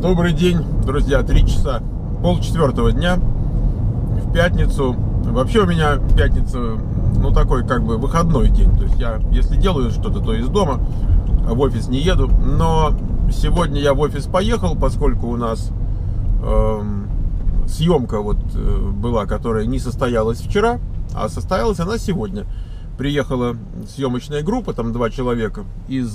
Добрый день, друзья, 3 часа, полчетвертого дня, в пятницу. Вообще у меня пятница, ну, такой как бы выходной день. То есть я, если делаю что-то, то из дома, в офис не еду. Но сегодня я в офис поехал, поскольку у нас съемка вот была, которая не состоялась вчера, а состоялась она сегодня. Приехала съемочная группа, там 2 человека из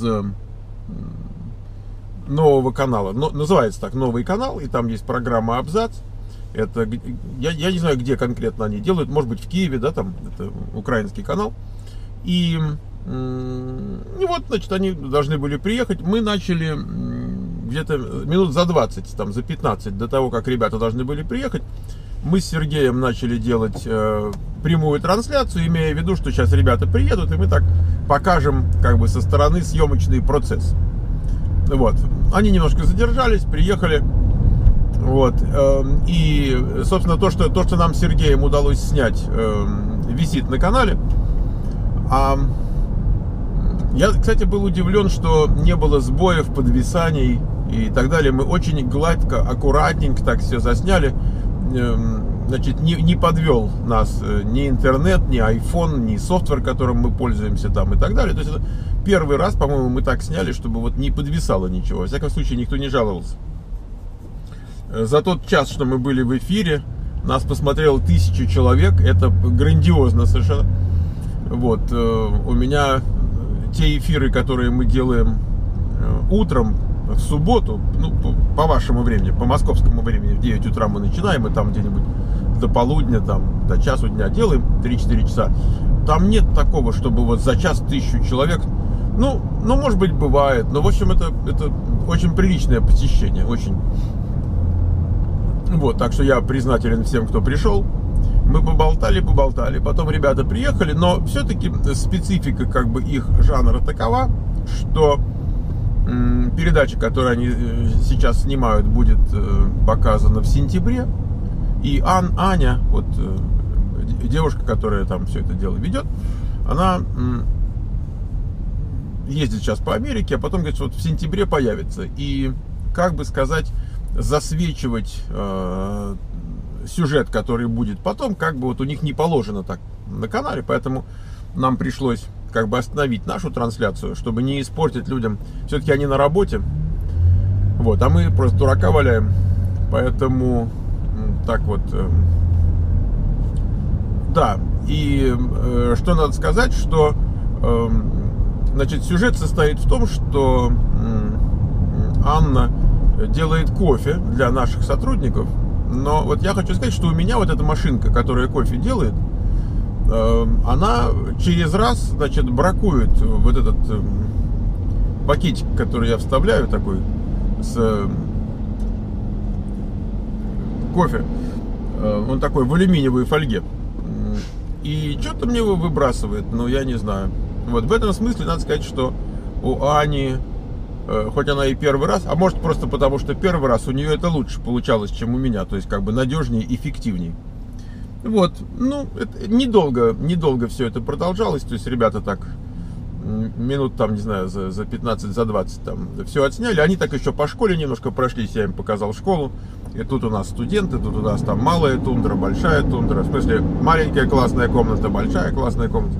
нового канала, называется так, новый канал, и там есть программа «Абзац». Это, я не знаю, где конкретно они делают, может быть в Киеве, да, там, это украинский канал. И вот, значит, они должны были приехать. Мы начали где-то минут за 20, там, за 15 до того, как ребята должны были приехать. Мы с Сергеем начали делать прямую трансляцию, имея в виду, что сейчас ребята приедут, и мы так покажем, как бы, со стороны съемочный процесс. Вот. Они немножко задержались, приехали. Вот. И, собственно, то, что нам с Сергеем удалось снять, висит на канале. Я, кстати, был удивлен, что не было сбоев, подвисаний и так далее. Мы очень гладко, аккуратненько так все засняли. Значит, не подвел нас ни интернет, ни iPhone, ни софтвер, которым мы пользуемся там и так далее. То есть это первый раз, по-моему, мы так сняли, чтобы вот не подвисало ничего. Во всяком случае, никто не жаловался. За тот час, что мы были в эфире, нас посмотрело 1000 человек. Это грандиозно совершенно. Вот. У меня те эфиры, которые мы делаем утром, в субботу, ну, по вашему времени, по московскому времени, в 9 утра мы начинаем, и там где-нибудь до полудня, там, до часу дня делаем, 3-4 часа. Там нет такого, чтобы вот за час 1000 человек. Ну, может быть, бывает, но, в общем, это очень приличное посещение, очень. Вот, так что я признателен всем, кто пришел. Мы поболтали, потом ребята приехали, но все-таки специфика, как бы, их жанра такова, что передача, которую они сейчас снимают, будет показана в сентябре. И Аня, вот девушка, которая там все это дело ведет, она ездит сейчас по Америке, а потом говорит, что вот в сентябре появится. И, как бы сказать, засвечивать сюжет, который будет потом, как бы вот у них не положено так на канале, поэтому нам пришлось как бы остановить нашу трансляцию, чтобы не испортить людям. Все-таки они на работе, вот, а мы просто дурака валяем, поэтому так вот, да. И что надо сказать, что значит, сюжет состоит в том, что Анна делает кофе для наших сотрудников. Но вот я хочу сказать, что у меня вот эта машинка, которая кофе делает, она через раз, значит, бракует вот этот пакетик, который я вставляю, такой, с кофе. Он такой в алюминиевой фольге. И что-то мне его выбрасывает, но я не знаю. Вот в этом смысле надо сказать, что у Ани, хоть она и первый раз, а может просто потому, что первый раз у нее это лучше получалось, чем у меня, то есть как бы надежнее, эффективнее. Вот, ну, недолго все это продолжалось, то есть ребята так минут там, не знаю, за 15, за 20 там все отсняли. Они так еще по школе немножко прошлись, я им показал школу. И тут у нас студенты, тут у нас там малая тундра, большая тундра, в смысле маленькая классная комната, большая классная комната.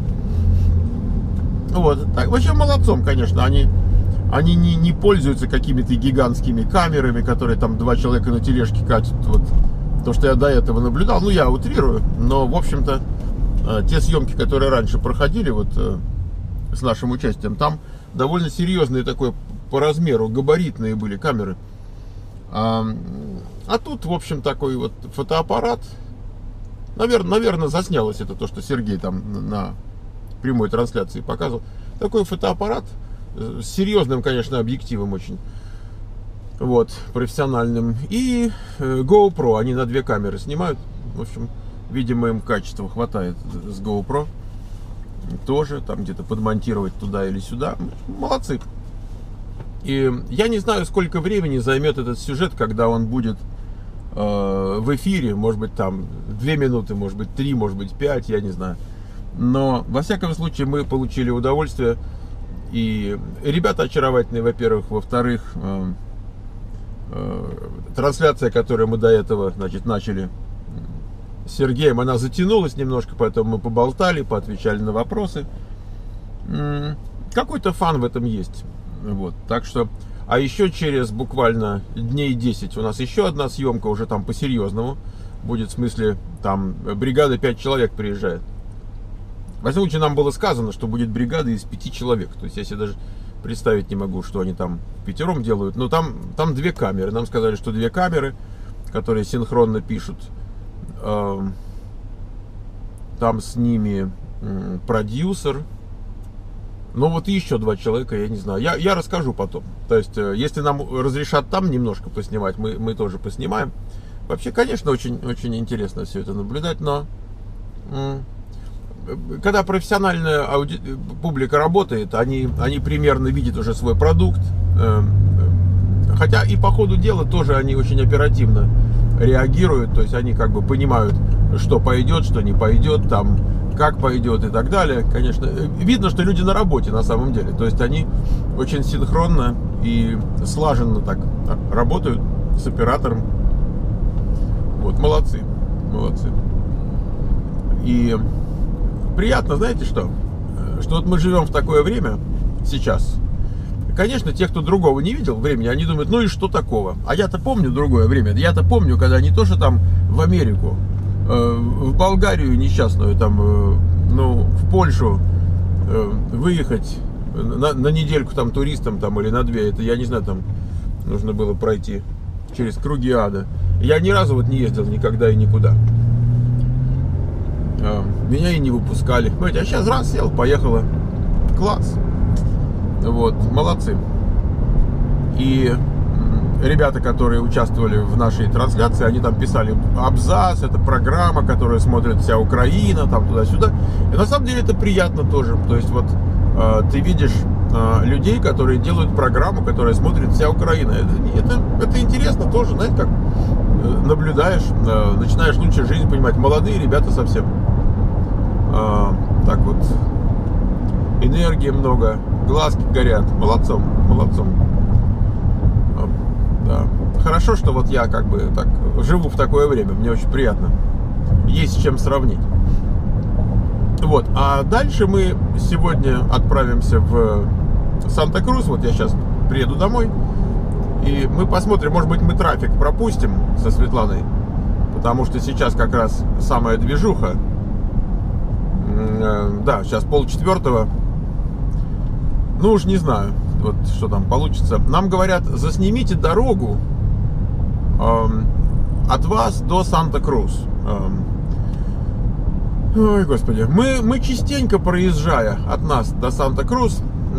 Вот, так, вообще молодцом, конечно, они не пользуются какими-то гигантскими камерами, которые там 2 человека на тележке катят. Вот то, что я до этого наблюдал, ну, я утрирую, но, в общем-то, те съемки, которые раньше проходили, вот, с нашим участием, там довольно серьезные такой по размеру, габаритные были камеры. А тут, в общем, такой вот фотоаппарат. Наверное, заснялось это то, что Сергей там на прямой трансляции показывал. Такой фотоаппарат с серьезным, конечно, объективом очень. Вот, профессиональным. И GoPro, они на 2 камеры снимают. В общем, видимо, им качества хватает с GoPro. Тоже там где-то подмонтировать туда или сюда. Молодцы. И я не знаю, сколько времени займет этот сюжет, когда он будет в эфире. Может быть, там 2 минуты, может быть 3, может быть 5, я не знаю. Но, во всяком случае, мы получили удовольствие. И ребята очаровательные, во-первых. Во-вторых, трансляция, которую мы до этого, значит, начали с Сергеем, она затянулась немножко, поэтому мы поболтали, поотвечали на вопросы. Какой-то фан в этом есть. Вот, так что... А еще через буквально дней 10 у нас еще одна съемка, уже там по-серьезному будет, в смысле, там бригада 5 человек приезжает. Во всяком случае, нам было сказано, что будет бригада из 5 человек. То есть я себе даже представить не могу, что они там пятером делают. Но там 2 камеры. Нам сказали, что 2 камеры, которые синхронно пишут. Там с ними продюсер. Но вот еще 2 человека, я не знаю. Я расскажу потом. То есть, если нам разрешат там немножко поснимать, мы тоже поснимаем. Вообще, конечно, очень, очень интересно все это наблюдать, но когда профессиональная публика работает, они примерно видят уже свой продукт. Хотя и по ходу дела тоже они очень оперативно реагируют. То есть они как бы понимают, что пойдет, что не пойдет, там, как пойдет и так далее. Конечно, видно, что люди на работе на самом деле. То есть они очень синхронно и слаженно так работают с оператором. Вот, молодцы, молодцы. И приятно, знаете что? Что вот мы живем в такое время сейчас. Конечно, те, кто другого не видел времени, они думают, ну и что такого? А я-то помню другое время. Я-то помню, когда не то, что там в Америку, в Болгарию несчастную, там, ну, в Польшу выехать на недельку там туристам там, или на 2, это я не знаю, там нужно было пройти через круги ада. Я ни разу вот не ездил никогда и никуда. Меня и не выпускали. Понимаете, а сейчас раз сел, поехала. Класс. Вот, молодцы. И ребята, которые участвовали в нашей трансляции, они там писали: абзац, это программа, которую смотрит вся Украина, там туда-сюда. И на самом деле это приятно тоже. То есть вот ты видишь людей, которые делают программу, которую смотрит вся Украина. Это интересно тоже, знаете, как наблюдаешь, начинаешь лучше жизнь понимать. Молодые ребята совсем. Так вот, энергии много, глазки горят. Молодцом, молодцом. Да. Хорошо, что вот я как бы так живу в такое время. Мне очень приятно. Есть с чем сравнить. Вот. А дальше мы сегодня отправимся в Санта-Крус. Вот я сейчас приеду домой. И мы посмотрим, может быть, мы трафик пропустим со Светланой. Потому что сейчас как раз самая движуха. Да, сейчас 3:30. Ну уж не знаю, вот что там получится. Нам говорят, заснимите дорогу от вас до Санта-Крус. Ой, господи. Мы частенько, проезжая от нас до Санта-Крус,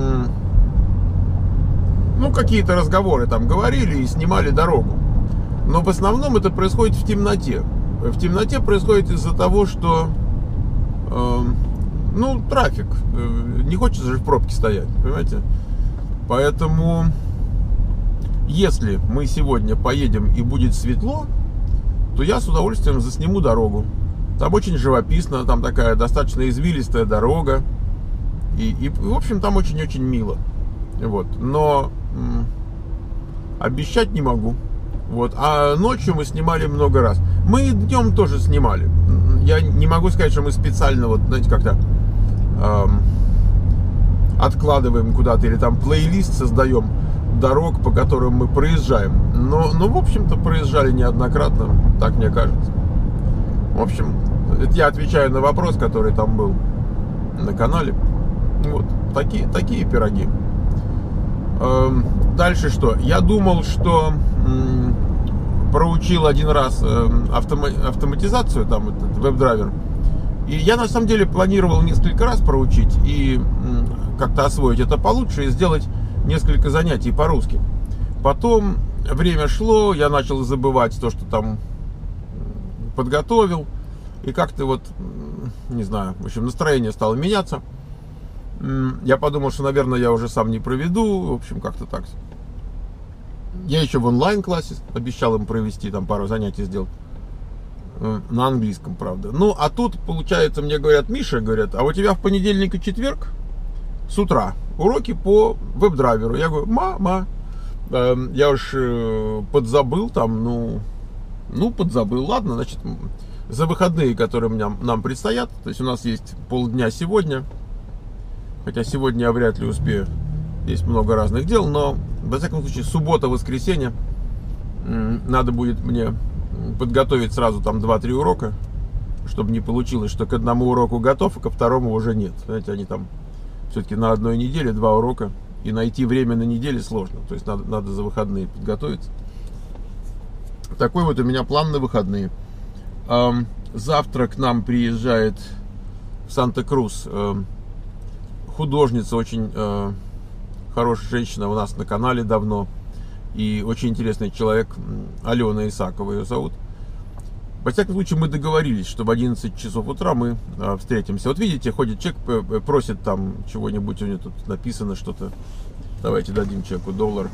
ну, какие-то разговоры там говорили и снимали дорогу. Но в основном это происходит в темноте. В темноте происходит из-за того, что ну, трафик. Не хочется же в пробке стоять, понимаете? Поэтому, если мы сегодня поедем и будет светло, то я с удовольствием засниму дорогу. Там очень живописно, там такая достаточно извилистая дорога. И в общем, там очень-очень мило. Вот. Но обещать не могу. Вот. А ночью мы снимали много раз. Мы днем тоже снимали. Я не могу сказать, что мы специально, вот, знаете, как-то откладываем куда-то или там плейлист создаем дорог, по которым мы проезжаем. Но в общем-то, проезжали неоднократно, так мне кажется. В общем, это я отвечаю на вопрос, который там был на канале. Вот, такие пироги. Дальше что? Я думал, что проучил один раз автоматизацию, там, этот веб-драйвер. И я на самом деле планировал несколько раз проучить и как-то освоить это получше и сделать несколько занятий по-русски. Потом время шло, я начал забывать то, что там подготовил. И как-то вот, не знаю, в общем, настроение стало меняться. Я подумал, что, наверное, я уже сам не проведу. В общем, как-то так. Я еще в онлайн-классе обещал им провести, там пару занятий сделать. На английском, правда. Ну, а тут, получается, мне говорят: Миша, говорят, а у тебя в понедельник и четверг с утра уроки по веб-драйверу. Я говорю: мама, Я уж подзабыл там, ну, подзабыл. Ладно, значит, за выходные, которые нам предстоят, то есть у нас есть полдня сегодня, хотя сегодня я вряд ли успею, есть много разных дел, но, во всяком случае, суббота, воскресенье, надо будет мне подготовить сразу там 2-3 урока, чтобы не получилось, что к одному уроку готов, а ко второму уже нет. Знаете, они там все-таки на одной неделе 2 урока, и найти время на неделе сложно, то есть надо за выходные подготовиться. Такой вот у меня план на выходные. Завтра к нам приезжает в Санта-Крус художница, очень хорошая женщина, у нас на канале давно, и очень интересный человек, Алена Исакова ее зовут. Во всяком случае, мы договорились, что в 11 часов утра мы встретимся. Вот видите, ходит человек, просит там чего-нибудь, у него тут написано что-то. Давайте дадим человеку $1.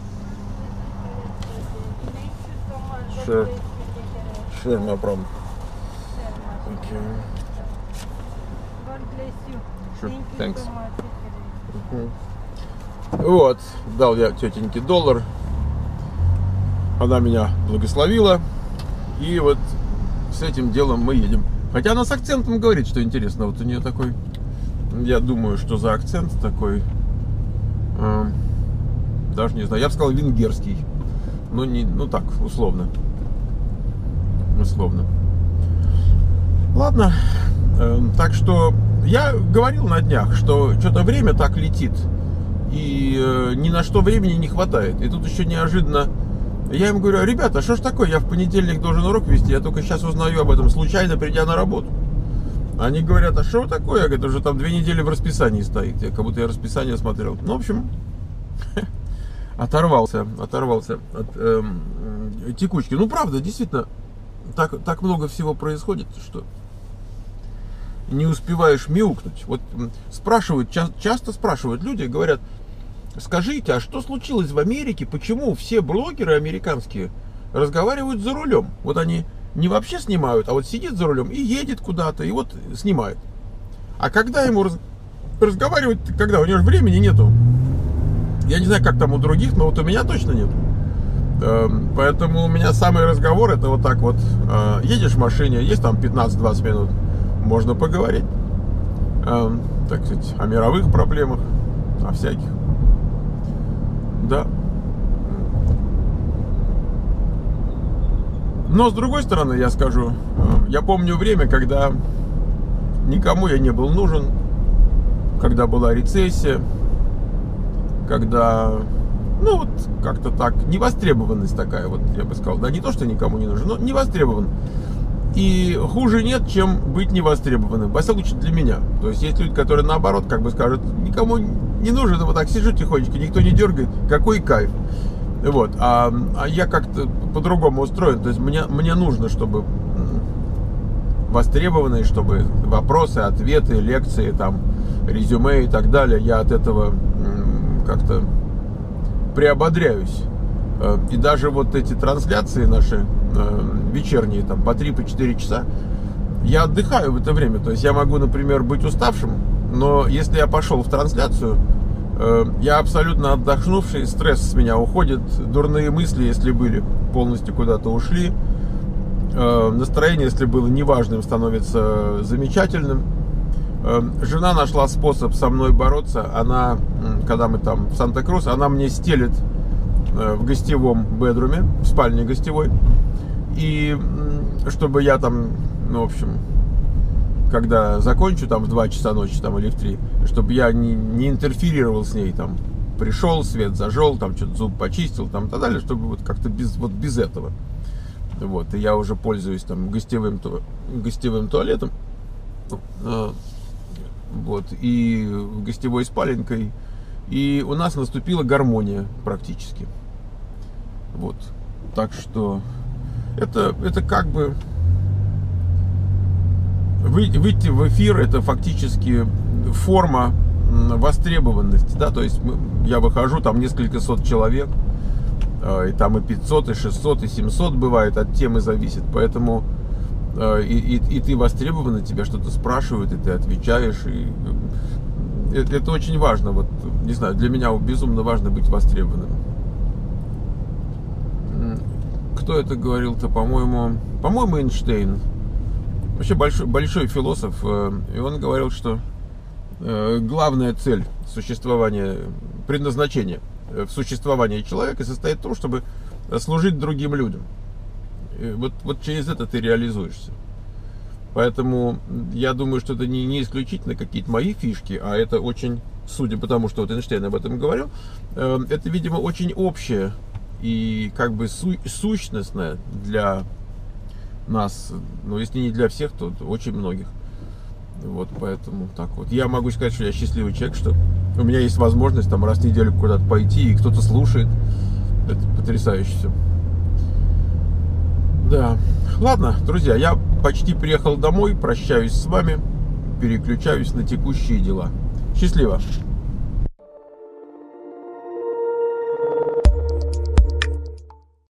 Sure, no problem. Okay. God bless you. Sure, Thank you thanks. so much. Вот, дал я тетеньке $1. Она меня благословила. И вот с этим делом мы едем. Хотя она с акцентом говорит, что интересно. Вот у нее такой, я думаю, что за акцент такой, даже не знаю, я бы сказал венгерский. Но не, ну так, условно. Условно. Ладно. Так что я говорил на днях, что что-то время так летит. И ни на что времени не хватает. И тут еще неожиданно я им говорю: ребята, что ж такое, я в понедельник должен урок вести, я только сейчас узнаю об этом, случайно придя на работу. Они говорят: а что такое? Я говорю: уже там 2 недели в расписании стоит. Как будто я расписание смотрел. Ну, в общем, оторвался от текучки. Ну, правда, действительно, так много всего происходит, что не успеваешь мяукнуть. Вот спрашивают, часто спрашивают люди, говорят: скажите, а что случилось в Америке? Почему все блогеры американские разговаривают за рулем? Вот они не вообще снимают, а вот сидит за рулем и едет куда-то, и вот снимает. А когда ему разговаривать, когда у него же времени нету. Я не знаю, как там у других, но вот у меня точно нет. Поэтому у меня самый разговор — это вот так вот. Едешь в машине, есть там 15-20 минут, можно поговорить, так сказать, о мировых проблемах, о всяких. Да. Но с другой стороны, я скажу, я помню время, когда никому я не был нужен, когда была рецессия, когда, ну вот как-то так, невостребованность такая, вот я бы сказал, да, не то, что никому не нужен, но невостребован. И хуже нет, чем быть невостребованным, во всяком случае для меня. То есть есть люди, которые наоборот как бы скажут: никому не нужен, вот так сижу тихонечко, никто не дергает, какой кайф. Вот. А я как-то по-другому устроен, то есть мне нужно, чтобы востребованные, чтобы вопросы, ответы, лекции, там, резюме и так далее, я от этого как-то приободряюсь. И даже вот эти трансляции наши вечерние, там, по 3-4 часа, я отдыхаю в это время. То есть я могу, например, быть уставшим, но если я пошел в трансляцию, я абсолютно отдохнувший, стресс с меня уходит, дурные мысли, если были, полностью куда-то ушли, настроение, если было неважным, становится замечательным. Жена нашла способ со мной бороться. Она, когда мы там в Санта-Крус, она мне стелит в гостевом бедруме, в спальне гостевой, и чтобы я там, ну, в общем, когда закончу там в 2 часа ночи там, или в 3, чтобы я не интерферировал с ней, там, пришел, свет зажег, там, что-то зуб почистил, там, и так далее, чтобы вот как-то без этого. Вот, и я уже пользуюсь там гостевым туалетом, вот, и гостевой спаленкой, и у нас наступила гармония практически. Вот, так что это как бы выйти в эфир — это фактически форма востребованности, да, то есть я выхожу, там несколько сот человек, и там и 500, и 600, и 700 бывает, от темы зависит, поэтому и ты востребован, и тебя что-то спрашивают, и ты отвечаешь, и это очень важно, вот, не знаю, для меня безумно важно быть востребованным. кто это говорил-то, по-моему, Эйнштейн. Вообще большой философ, и он говорил, что главная цель существования, предназначение в существовании человека состоит в том, чтобы служить другим людям. И вот через это ты реализуешься. Поэтому я думаю, что это не исключительно какие-то мои фишки, а это очень, судя по тому, что вот Эйнштейн об этом говорил, это, видимо, очень общее и как бы сущностное для нас, ну, если не для всех, то очень многих. Вот, поэтому так вот. Я могу сказать, что я счастливый человек, что у меня есть возможность там раз в неделю куда-то пойти, и кто-то слушает. Это потрясающе все. Да. Ладно, друзья, я почти приехал домой, прощаюсь с вами, переключаюсь на текущие дела. Счастливо!